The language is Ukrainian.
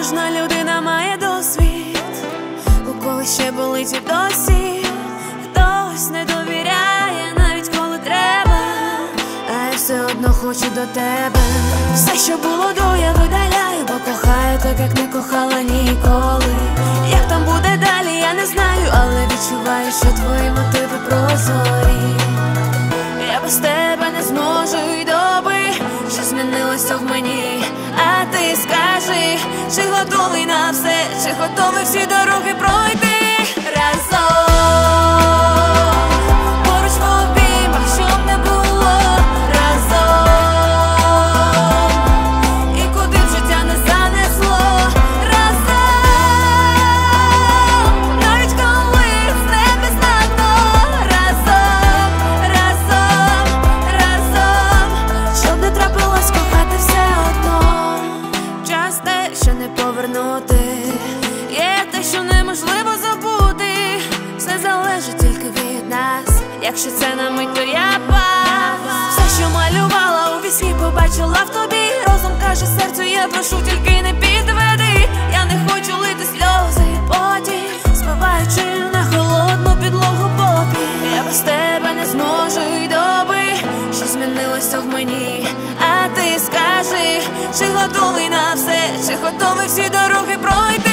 Кожна людина має досвід, у когось ще болить і досі. Хтось не довіряє, навіть коли треба, а я все одно хочу до тебе. Все, що було до, я видаляю, бо кохаю так, як не кохала ніколи. Як там буде далі, я не знаю, але відчуваю, що твої мотиви прозорі. Я без тебе не зможу й доби, що змінилося в мені. А ти скажи, чи готовий на все, чи готовий всі дороги пройти разом. Поруч в обіймах, щоб не було разом. І куди б життя не занесло разом. Навіть коли з небес на дно разом, разом, разом. Щоб не трапилось, кохати все одно. Час те, що не повернути, є те, що неможливо забути. Все залежить тільки від нас, якщо це на мить, то я пас. Все, що малювала у вісні, побачила в тобі. Розум каже серцю, я прошу, тільки не підведи. Я не хочу лити сльози потім, співаючи на холодну підлогу попі. Я без тебе не зможу й доби, що змінилося в мені. А ти скажи, чи готовий на все, чи готовий всі дороги пройти.